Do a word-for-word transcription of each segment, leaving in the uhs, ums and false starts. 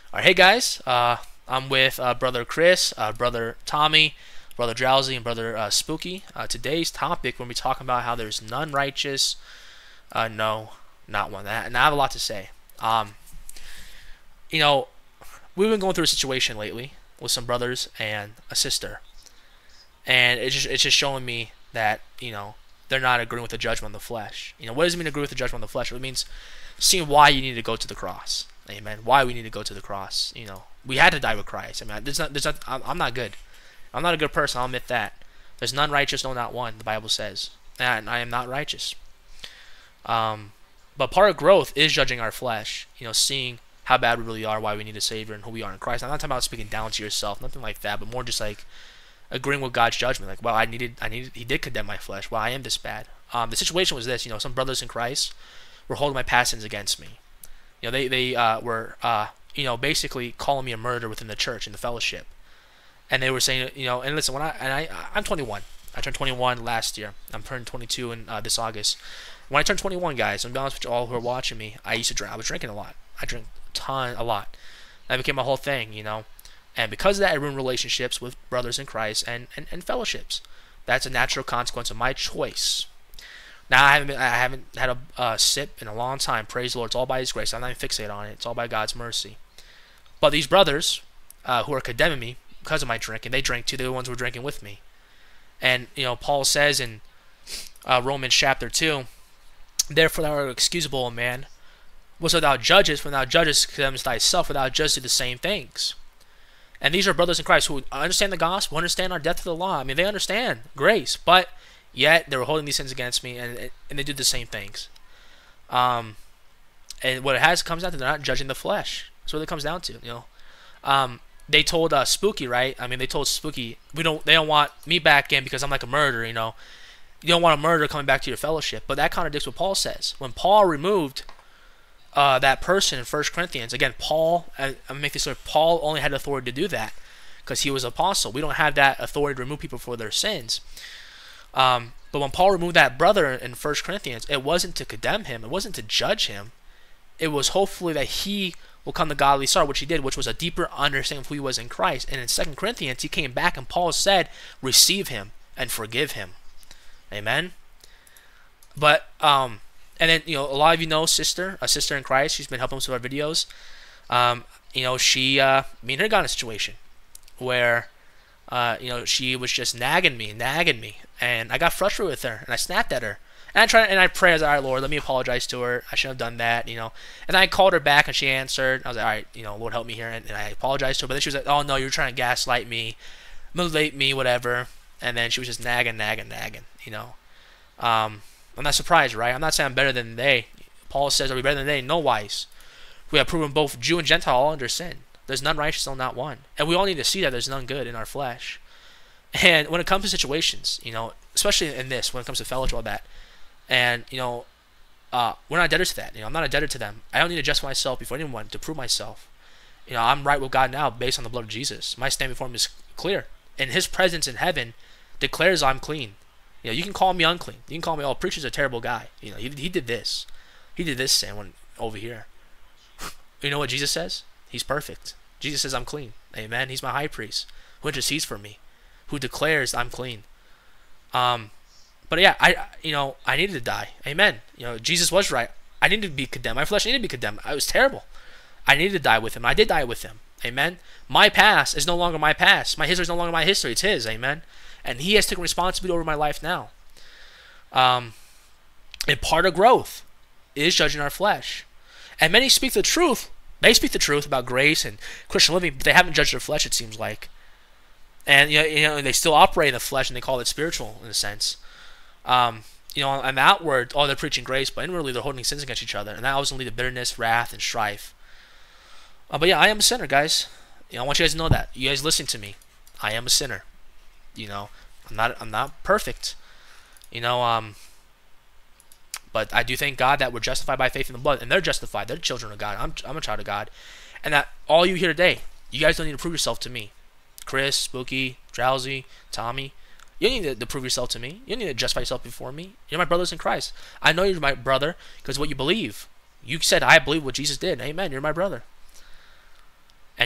All right, hey guys, uh, I'm with uh, brother Chris, uh, brother Tommy, brother Drowsy, and brother uh, Spooky. Uh, today's topic, when we talking about how there's none righteous, uh, no, not one. And I have a lot to say. Um, you know, we've been going through a situation lately with some brothers and a sister, and it's just it's just showing me that you know they're not agreeing with the judgment of the flesh. You know, what does it mean to agree with the judgment of the flesh? It means seeing why you need to go to the cross. Amen. Why we need to go to the cross. You know, we had to die with Christ. I mean, there's not, there's not, I'm, I'm not good. I'm not a good person. I'll admit that. There's none righteous, no, not one. The Bible says, and I am not righteous. Um, but part of growth is judging our flesh. You know, seeing how bad we really are, why we need a Savior, and who we are in Christ. I'm not talking about speaking down to yourself, nothing like that, but more just like agreeing with God's judgment. Like, well, I needed, I needed, He did condemn my flesh. Well, I am this bad. Um, the situation was this. You know, some brothers in Christ were holding my past sins against me. You know, they they uh, were uh, you know basically calling me a murderer within the church in the fellowship, and they were saying, you know, and listen, when I and I I'm twenty-one. I turned twenty-one last year. I'm turning twenty-two in uh, this August. When I turned twenty-one, guys, I'm be honest with you all who are watching me, I used to drink. I was drinking a lot. I drank a ton, a lot. That became a whole thing, you know, and because of that, I ruined relationships with brothers in Christ and and, and fellowships. That's a natural consequence of my choice. Now I haven't been, I haven't had a uh, sip in a long time. Praise the Lord. It's all by His grace. I'm not even fixated on it. It's all by God's mercy. But these brothers uh, who are condemning me because of my drinking, they drank too. They're the ones who were drinking with me. And you know, Paul says in uh, Romans chapter two, therefore thou art excusable, O man, whatso thou judgest, when thou judgest condemnest thyself, for thou judgest do the same things. And these are brothers in Christ who understand the gospel, understand our death to the law. I mean, they understand grace, but yet they were holding these sins against me, and and they do the same things. Um, and what it has comes down to, they're not judging the flesh. That's what it comes down to. You know, um, they told uh, Spooky, right? I mean, they told Spooky, we don't, they don't want me back in because I'm like a murderer. You know, you don't want a murderer coming back to your fellowship. But that contradicts what Paul says. When Paul removed uh, that person in First Corinthians, again, Paul, I, I'm making this clear, Paul only had authority to do that because he was an apostle. We don't have that authority to remove people for their sins. Um, but when Paul removed that brother in First Corinthians, it wasn't to condemn him. It wasn't to judge him. It was hopefully that he will come to godly sorrow, which he did, which was a deeper understanding of who he was in Christ. And in Second Corinthians, he came back and Paul said, receive him and forgive him. Amen. But, um, and then, you know, a lot of you know sister, a sister in Christ. She's been helping us with our videos. Um, you know, she, uh, me and her got in a situation where Uh, you know, she was just nagging me, nagging me, and I got frustrated with her, and I snapped at her. And I tried, and I prayed, I was like, all right, Lord, let me apologize to her. I shouldn't have done that, you know. And I called her back, and she answered. I was like, all right, you know, Lord, help me here, and, and I apologized to her. But then she was like, oh no, you're trying to gaslight me, mutilate me, whatever. And then she was just nagging, nagging, nagging, you know. Um, I'm not surprised, right? I'm not saying I'm better than they. Paul says, are we better than they? No wise. We have proven both Jew and Gentile all under sin. There's none righteous, no, not one. And we all need to see that there's none good in our flesh. And when it comes to situations, you know, especially in this, when it comes to fellowship, all that, and, you know, uh, we're not debtors to that. You know, I'm not a debtor to them. I don't need to justify myself before anyone to prove myself. You know, I'm right with God now based on the blood of Jesus. My stand before Him is clear. And His presence in heaven declares I'm clean. You know, you can call me unclean. You can call me, oh, preacher's a terrible guy. You know, he, he did this. He did this sin when, over here. You know what Jesus says? He's perfect. Jesus says I'm clean. Amen. He's my high priest who intercedes for me, who declares I'm clean. Um, but yeah, I you know I needed to die. Amen. You know, Jesus was right. I needed to be condemned. My flesh needed to be condemned. I was terrible. I needed to die with Him. I did die with Him. Amen. My past is no longer my past. My history is no longer my history. It's His. Amen. And He has taken responsibility over my life now. Um, and part of growth is judging our flesh. And many speak the truth. They speak the truth about grace and Christian living, but they haven't judged their flesh, it seems like. And you know, you know, they still operate in the flesh, and they call it spiritual in a sense. Um, you know, on the outward, oh, they're preaching grace, but inwardly they're holding sins against each other, and that always leads to bitterness, wrath, and strife. Uh, but yeah, I am a sinner, guys. You know, I want you guys to know that. You guys listen to me. I am a sinner. You know, I'm not, I'm not perfect. You know, um, but I do thank God that we're justified by faith in the blood, and they're justified. They're children of God. I'm, I'm a child of God, and that all you here today, you guys don't need to prove yourself to me. Chris, Spooky, Drowsy, Tommy, you don't need to, to prove yourself to me. You don't need to justify yourself before me. You're my brothers in Christ. I know you're my brother because what you believe. You said, I believe what Jesus did. Amen. You're my brother.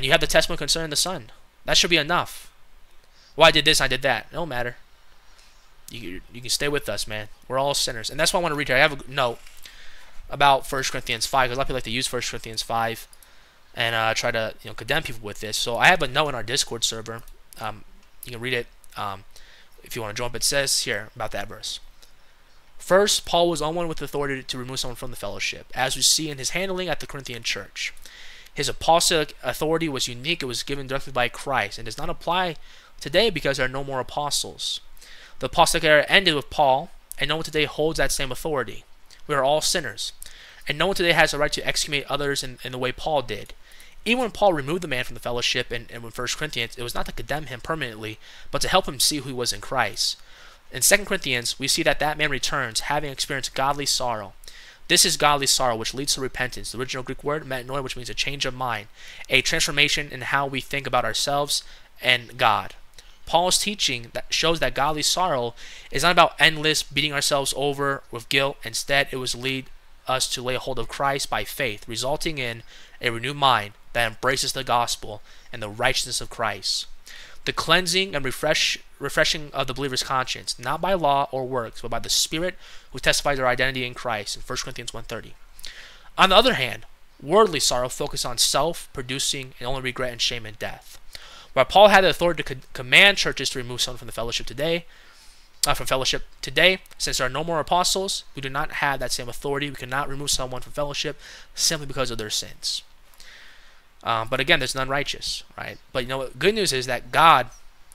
And you have the testimony concerning the Son. That should be enough. Well, I did this, I did that. It don't matter. You, you can stay with us, man. We're all sinners. And that's why I want to read here. I have a note about First Corinthians five, because a lot of people like to use First Corinthians five and uh, try to you know condemn people with this. So I have a note in our Discord server. Um, you can read it um, if you want to jump. It says here about that verse. First, Paul was on one with authority to remove someone from the fellowship, as we see in his handling at the Corinthian church. His apostolic authority was unique. It was given directly by Christ and does not apply today because there are no more apostles. The apostolic era ended with Paul, and no one today holds that same authority. We are all sinners, and no one today has the right to excommunicate others in, in the way Paul did. Even when Paul removed the man from the fellowship in, in First Corinthians, it was not to condemn him permanently, but to help him see who he was in Christ. In Second Corinthians, we see that that man returns, having experienced godly sorrow. This is godly sorrow, which leads to repentance. The original Greek word, metanoia, which means a change of mind, a transformation in how we think about ourselves and God. Paul's teaching that shows that godly sorrow is not about endless beating ourselves over with guilt. Instead, it was lead us to lay hold of Christ by faith, resulting in a renewed mind that embraces the gospel and the righteousness of Christ. The cleansing and refresh, refreshing of the believer's conscience, not by law or works, but by the Spirit who testifies our identity in Christ in First Corinthians one thirty. On the other hand, worldly sorrow focuses on self, producing and only regret and shame and death. While Paul had the authority to co- command churches to remove someone from the fellowship today, uh, from fellowship today, since there are no more apostles, we do not have that same authority. We cannot remove someone from fellowship simply because of their sins. Um, but again, there's none righteous, right? But you know what? Good news is that God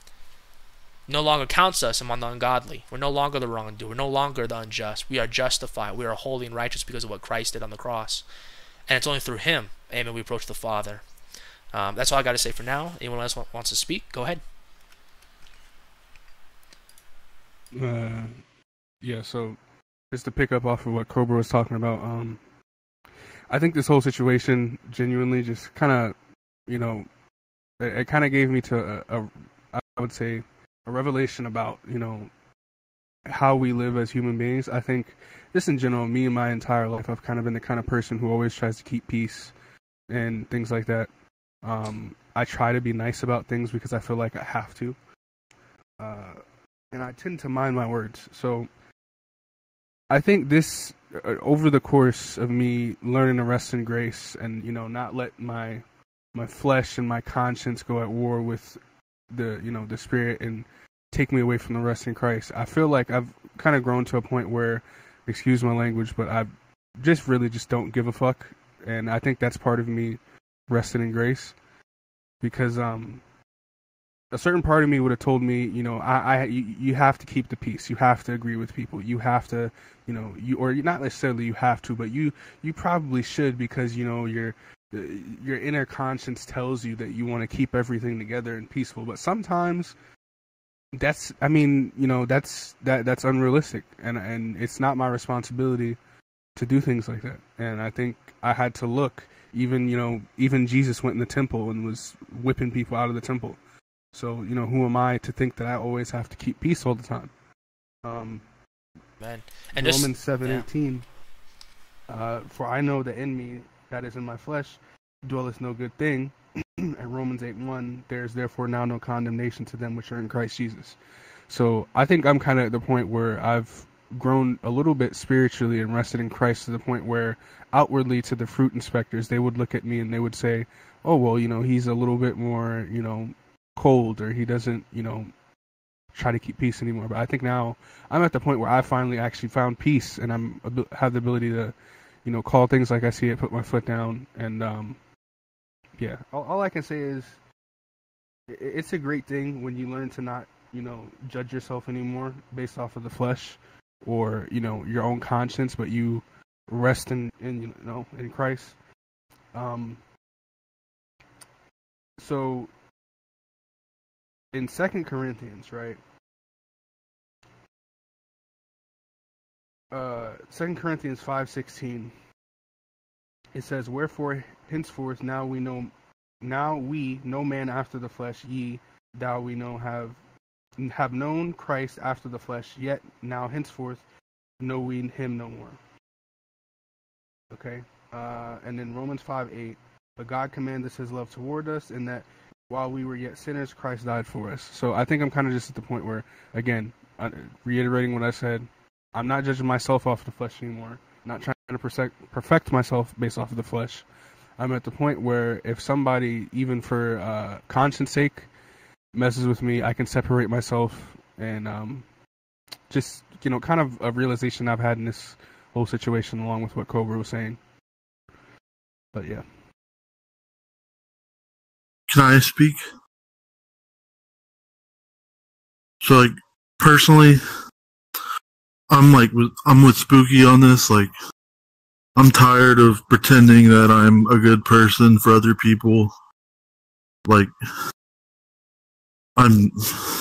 no longer counts us among the ungodly. We're no longer the wrongdoer. We're no longer the unjust. We are justified. We are holy and righteous because of what Christ did on the cross. And it's only through Him, amen, we approach the Father. Um, that's all I got to say for now. Anyone else want, wants to speak? Go ahead. Uh, yeah, so just to pick up off of what Cobra was talking about, um, I think this whole situation genuinely just kind of, you know, it, it kind of gave me to a, a, I would say, a revelation about, you know, how we live as human beings. I think just in general, me and my entire life, I've kind of been the kind of person who always tries to keep peace and things like that. Um, I try to be nice about things because I feel like I have to. Uh, and I tend to mind my words. So I think this, uh, over the course of me learning to rest in grace and, you know, not let my my flesh and my conscience go at war with the, you know, the Spirit and take me away from the rest in Christ, I feel like I've kind of grown to a point where, excuse my language, but I just really just don't give a fuck. And I think that's part of me resting in grace, because um, a certain part of me would have told me, you know, I, I you, you have to keep the peace. You have to agree with people. You have to, you know, you or not necessarily you have to, but you you probably should, because you know your your inner conscience tells you that you want to keep everything together and peaceful. But sometimes that's, I mean, you know, that's that that's unrealistic, and and it's not my responsibility to do things like that. And I think I had to look. Even, you know, even Jesus went in the temple and was whipping people out of the temple. So, you know, who am I to think that I always have to keep peace all the time? Um, Man. And Romans just, seven yeah. eighteen. Uh, for I know that in me, that is in my flesh, dwelleth no good thing. And Romans eight one, there is therefore now no condemnation to them which are in Christ Jesus. So I think I'm kind of at the point where I've grown a little bit spiritually and rested in Christ, to the point where outwardly to the fruit inspectors, they would look at me and they would say, oh, well, you know, he's a little bit more, you know, cold, or he doesn't, you know, try to keep peace anymore. But I think now I'm at the point where I finally actually found peace, and I'm have the ability to, you know, call things like I see it, put my foot down, and um, yeah, all, all I can say is it's a great thing when you learn to not, you know, judge yourself anymore based off of the flesh or, you know, your own conscience, but you rest in, in you know, in Christ. Um, so in Second Corinthians, right? Uh, Second Corinthians five sixteen. It says, "Wherefore henceforth now we know, now we no man after the flesh, ye thou we know have have known Christ after the flesh, yet now henceforth know we him no more." Okay, uh, and then Romans five eight. but God commanded his love toward us, and that while we were yet sinners, Christ died for us. So I think I'm kind of just at the point where, again, reiterating what I said, I'm not judging myself off the flesh anymore. I'm not trying to perfect, perfect myself based off of the flesh. I'm at the point where if somebody, even for uh, conscience sake, messes with me, I can separate myself, and um, just, you know, kind of a realization I've had in this whole situation, along with what Cobra was saying. But yeah. Can I speak? So, like, personally, I'm like, with, I'm with Spooky on this. Like, I'm tired of pretending that I'm a good person for other people. Like, I'm.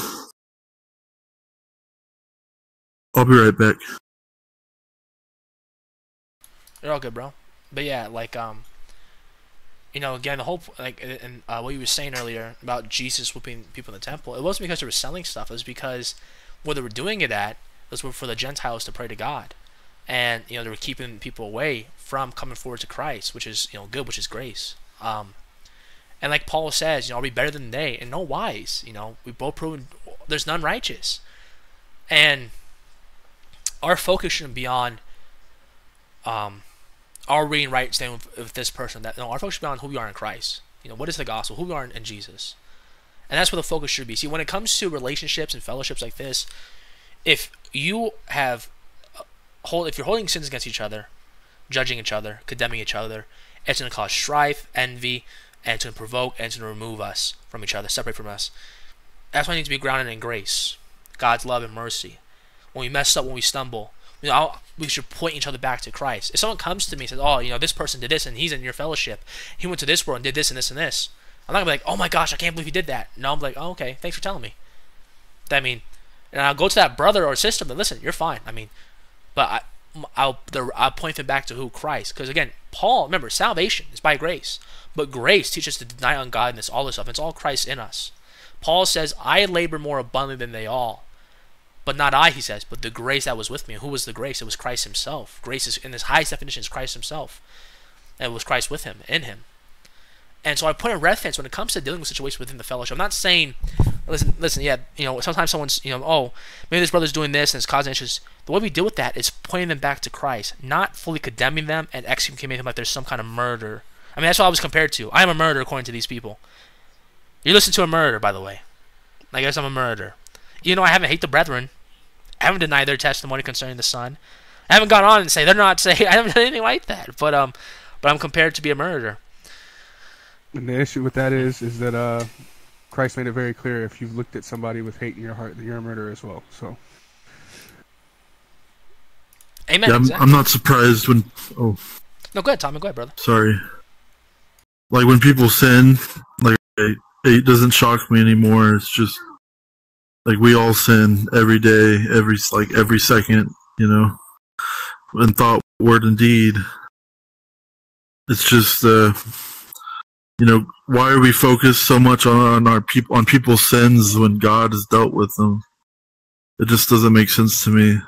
I'll be right back. You're all good, bro. But yeah, like, um, you know, again, the whole, like, and uh, what you were saying earlier about Jesus whooping people in the temple, it wasn't because they were selling stuff. It was because where they were doing it at was for the Gentiles to pray to God. And, you know, they were keeping people away from coming forward to Christ, which is, you know, good, which is grace. Um, and like Paul says, you know, are we better than they? And no wise, you know, we both proven there's none righteous. And our focus shouldn't be on, um, are we in right standing with, with this person? That no, our focus should be on who we are in Christ. You know, what is the gospel? Who we are in, in Jesus. And that's where the focus should be. See, when it comes to relationships and fellowships like this, if you have hold, if you're holding sins against each other, judging each other, condemning each other, it's going to cause strife, envy, and it's going to provoke and it's going to remove us from each other, separate from us. That's why we need to be grounded in grace, God's love and mercy. When we mess up, when we stumble, you know, I'll, we should point each other back to Christ. If someone comes to me and says, "Oh, you know, this person did this, and he's in your fellowship. He went to this world and did this and this and this," I'm not gonna be like, "Oh my gosh, I can't believe he did that." No, I'm like, "Oh, okay, thanks for telling me." I mean, and I'll go to that brother or sister, but listen, you're fine. I mean, but I, I'll, I'll point them back to who? Christ. Because again, Paul, remember, salvation is by grace, but grace teaches us to deny ungodliness, all this stuff. It's all Christ in us. Paul says, "I labor more abundantly than they all." But not I, he says, but the grace that was with me. Who was the grace? It was Christ himself. Grace is, in its highest definition, is Christ himself. And it was Christ with him, in him. And so I put in reference when it comes to dealing with situations within the fellowship. I'm not saying, listen, listen, yeah, you know, sometimes someone's, you know, oh, maybe this brother's doing this and it's causing issues. The way we deal with that is pointing them back to Christ, not fully condemning them and excommunicating them like there's some kind of murder. I mean, that's what I was compared to. I am a murderer according to these people. You listen to a murderer, by the way. I guess I'm a murderer. You know, I haven't hate the brethren. I haven't denied their testimony concerning the Son. I haven't gone on and say they're not saying. I haven't done anything like that. But um, but I'm compared to be a murderer. And the issue with that is, is that uh, Christ made it very clear: if you've looked at somebody with hate in your heart, that you're a murderer as well. So. Amen. Yeah, I'm, exactly. I'm not surprised when. Oh. No, go ahead, Tommy. Go ahead, brother. Sorry. Like when people sin, like it, it doesn't shock me anymore. It's just. Like we all sin every day, every like every second, you know, in thought, word, and deed. It's just, uh, you know, why are we focused so much on, on our people on people's sins when God has dealt with them? It just doesn't make sense to me.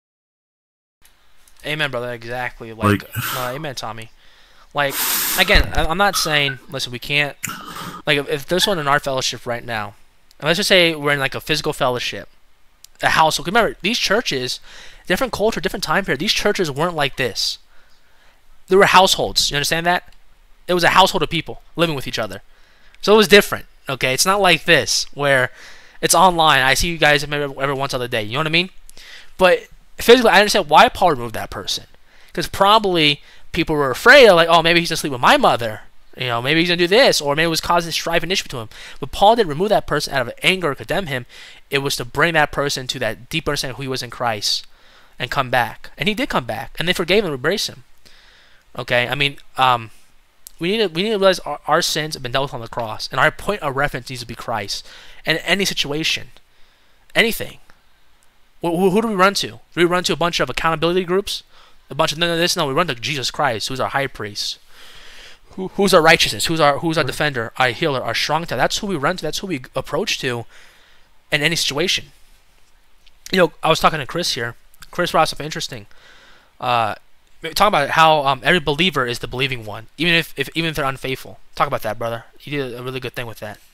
Amen, brother. Exactly. Like, like uh, amen, Tommy. Like, again, I'm not saying, listen, we can't. Like, if, if there's one in our fellowship right now. And let's just say we're in like a physical fellowship, a household. Remember, these churches, different culture, different time period. These churches weren't like this. They were households. You understand that? It was a household of people living with each other. So it was different. Okay, it's not like this where it's online. I see you guys maybe every once other day. You know what I mean? But physically, I understand why Paul removed that person, because probably people were afraid of like, oh, maybe he's gonna sleep with my mother. You know, maybe he's going to do this, or maybe it was causing strife and issue between him. But Paul didn't remove that person out of anger or condemn him. It was to bring that person to that deep understanding of who he was in Christ and come back. And he did come back, and they forgave him and embraced him. Okay, I mean, um, we need to we need to realize our, our sins have been dealt with on the cross, and our point of reference needs to be Christ. And in any situation, anything, who, who, who do we run to? Do we run to a bunch of accountability groups? A bunch of none of this? No, we run to Jesus Christ, who's our high priest. Who, who's our righteousness? Who's our who's our defender? Our healer? Our strong tower? That's who we run to. That's who we approach to in any situation. You know, I was talking to Chris here. Chris brought something interesting. Uh, talk about how um, every believer is the believing one, even if, if even if they're unfaithful. Talk about that, brother. You did a really good thing with that.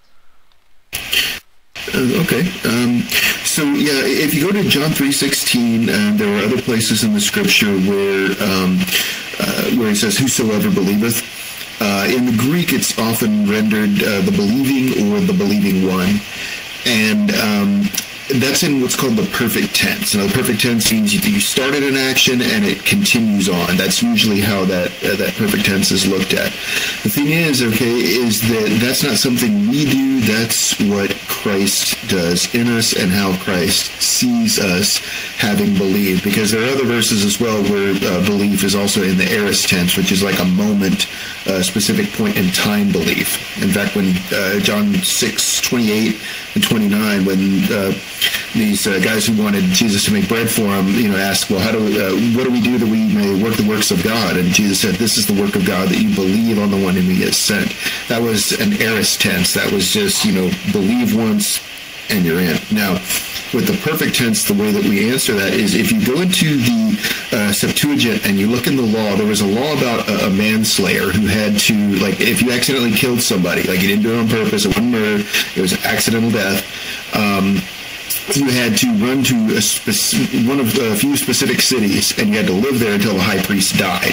Uh, okay. Um, so yeah, if you go to John three sixteen, uh, there are other places in the scripture where um, uh, where it says, "Whosoever believeth." Uh, in the Greek, it's often rendered uh, the believing or the believing one, and um, that's in what's called the perfect tense. Now, the perfect tense means you, you started an action and it continues on. That's usually how that uh, that perfect tense is looked at. The thing is, okay, is that that's not something we do. That's what Christ does in us and how Christ sees us having believed. Because there are other verses as well where uh, belief is also in the aorist tense, which is like a moment, a specific point in time belief. In fact, when uh, John six twenty-eight and twenty-nine, when uh, these uh, guys who wanted Jesus to make bread for them, you know, asked, well, how do we, uh, what do we do that we may work the works of God? And Jesus said, this is the work of God, that you believe on the one whom he has sent. That was an aorist tense. That was just, you know, believe once and you're in. Now, with the perfect tense, the way that we answer that is if you go into the uh, Septuagint and you look in the law, there was a law about a, a manslayer who had to, like, if you accidentally killed somebody, like you didn't do it on purpose, it wasn't murder, it was accidental death, um, you had to run to a spec- one of a few specific cities, and you had to live there until the high priest died.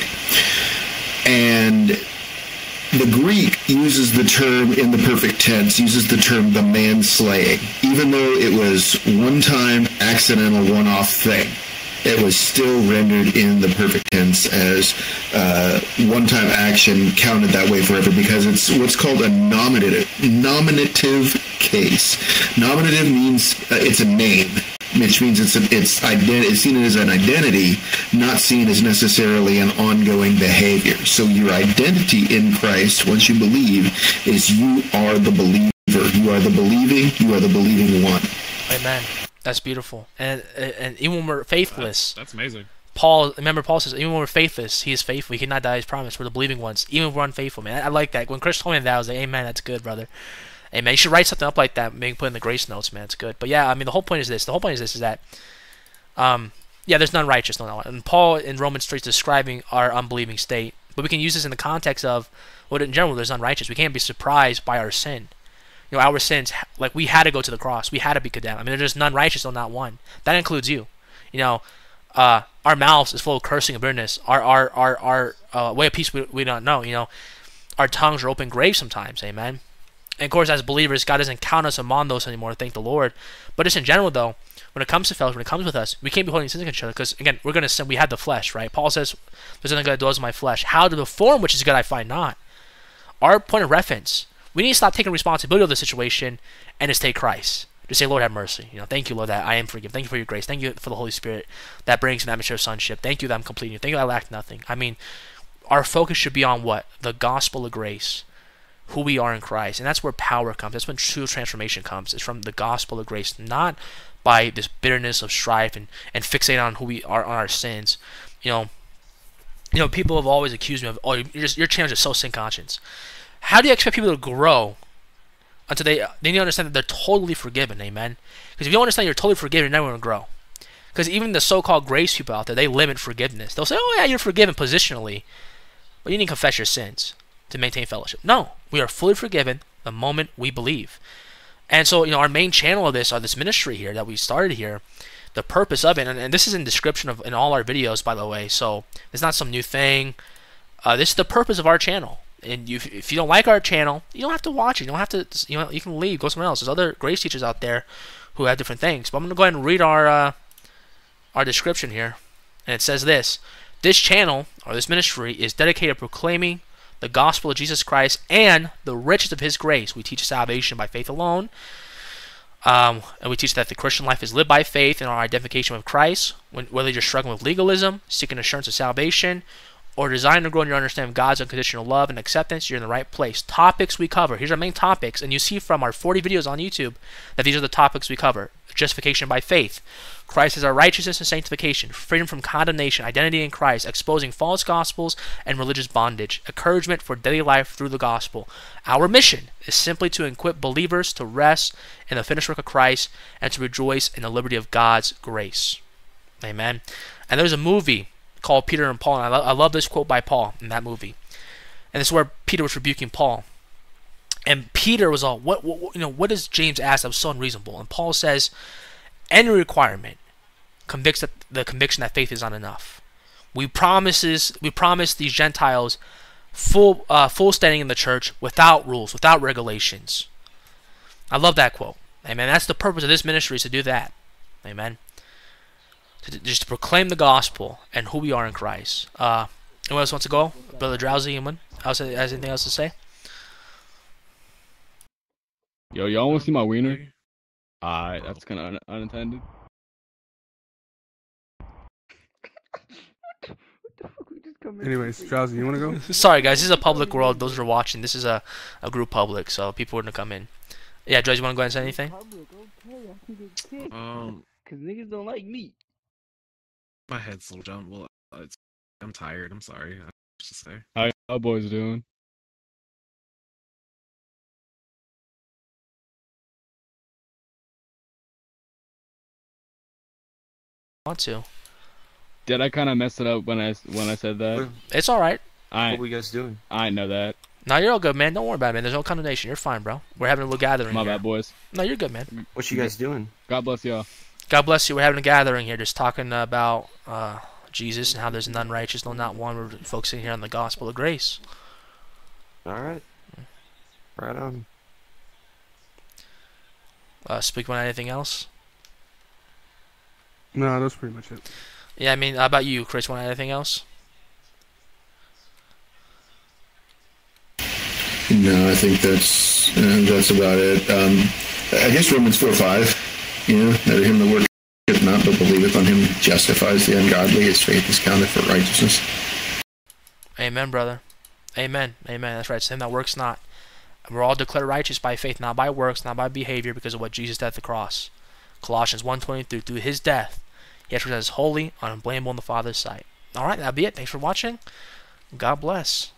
And the Greek uses the term in the perfect tense, uses the term the manslaying. Even though it was one-time, accidental, one-off thing, it was still rendered in the perfect tense as uh, one-time action counted that way forever, because it's what's called a nominative nominative case. Nominative means uh, it's a name, which means it's a, it's ident- it's seen as an identity, not seen as necessarily an ongoing behavior. So your identity in Christ, once you believe, is you are the believer. You are the believing. You are the believing one. Amen. That's beautiful. And and even when we're faithless, That's, that's amazing. Paul, remember Paul says, even when we're faithless, he is faithful. He cannot die his promise. We're the believing ones. Even if we're unfaithful, man. I, I like that. When Chris told me that, I was like, amen, that's good, brother. Amen. You should write something up like that, maybe put in the grace notes, man. It's good. But yeah, I mean, the whole point is this. The whole point is this, is that, um, yeah, there's none righteous, no, no. And Paul in Romans three is describing our unbelieving state. But we can use this in the context of, well, in general, there's none righteous. We can't be surprised by our sin. You know, our sins, like, we had to go to the cross. We had to be condemned. I mean, there's none righteous, no, not one. That includes you. You know, uh, our mouths is full of cursing and bitterness. Our our our our uh, way of peace we, we don't know. You know, our tongues are open graves sometimes. Amen. And of course, as believers, God doesn't count us among those anymore. Thank the Lord. But just in general, though, when it comes to fellowship, when it comes with us, we can't be holding sins against each other, because again, we're gonna sin. We had the flesh, right? Paul says, "There's nothing good that dwells in my flesh. How to perform which is good, I find not." Our point of reference. We need to stop taking responsibility of the situation and just take Christ. Just say, Lord, have mercy. You know, thank you, Lord, that I am forgiven. Thank you for your grace. Thank you for the Holy Spirit that brings an atmosphere of sonship. Thank you that I'm complete in you. Thank you that I lack nothing. I mean, our focus should be on what? The gospel of grace. Who we are in Christ. And that's where power comes. That's when true transformation comes. It's from the gospel of grace, not by this bitterness of strife and, and fixating on who we are, on our sins. You know, you know, people have always accused me of, oh, you're just, your channel is so sin conscious. How do you expect people to grow until they they need to understand that they're totally forgiven? Amen. Because if you don't understand you're totally forgiven, you're never going to grow. Because even the so-called grace people out there, they limit forgiveness. They'll say, oh yeah, you're forgiven positionally, but you need to confess your sins to maintain fellowship. No, we are fully forgiven the moment we believe. And so, you know, our main channel of this, or this ministry here that we started here, the purpose of it, and, and this is in description of in all our videos, by the way, so it's not some new thing. Uh, this is the purpose of our channel. And you, if you don't like our channel, you don't have to watch it. You don't have to. You know, you can leave, go somewhere else. There's other grace teachers out there who have different things. But I'm gonna go ahead and read our uh, our description here, and it says this: this channel or this ministry is dedicated to proclaiming the gospel of Jesus Christ and the riches of His grace. We teach salvation by faith alone, um, and we teach that the Christian life is lived by faith and our identification with Christ. When, whether you're struggling with legalism, seeking assurance of salvation, or designed to grow in your understanding of God's unconditional love and acceptance, you're in the right place. Topics we cover. Here's our main topics, and you see from our forty videos on YouTube that these are the topics we cover. Justification by faith. Christ is our righteousness and sanctification. Freedom from condemnation. Identity in Christ. Exposing false gospels and religious bondage. Encouragement for daily life through the gospel. Our mission is simply to equip believers to rest in the finished work of Christ and to rejoice in the liberty of God's grace. Amen. And there's a movie called Peter and Paul, and I, lo- I love this quote by Paul in that movie. And this is where Peter was rebuking Paul. And Peter was all, what, what, you know, what does James ask that was so unreasonable? And Paul says, any requirement convicts that, the conviction that faith is not enough. We promises, we promise these Gentiles full, uh, full standing in the church without rules, without regulations. I love that quote. Amen. That's the purpose of this ministry, is to do that. Amen. To, just to proclaim the gospel and who we are in Christ. Uh, anyone else wants to go? Brother Drowsy, anyone else has anything else to say? Yo, y'all want to see my wiener? Alright, that's kind of un unintended. Anyways, Drowsy, you want to go? Sorry, guys. This is a public world. Those who are watching, this is a, a group public, so people are going to come in. Yeah, Drowsy, you want to go ahead and say anything? Um, Cause niggas don't like me. my head's a little jumbled. It's, I'm tired. I'm sorry. I have to say. How y'all boys doing? Want to? Did I kind of mess it up when I when I said that? It's all right. I What were you guys doing? I know that. No, you're all good, man. Don't worry about it, man. There's no condemnation. You're fine, bro. We're having a little gathering My here. bad, boys. No, you're good, man. What you guys doing? God bless y'all. God bless you. We're having a gathering here, just talking about uh, Jesus and how there's none righteous, no, not one. We're focusing here on the gospel of grace. All right. Right on. Uh, speak on anything else? No, that's pretty much it. Yeah, I mean, how about you, Chris? Want anything else? No, I think that's uh, that's about it. Um, I guess Romans four five, you know, that him that worketh not but believeth on him justifies the ungodly, his faith is counted for righteousness. Amen, brother. Amen. Amen. That's right. It's him that works not. We're all declared righteous by faith, not by works, not by behavior, because of what Jesus did at the cross. Colossians one twenty-three, through his death, he has presented us holy, unblameable in the Father's sight. All right, that'll be it. Thanks for watching. God bless.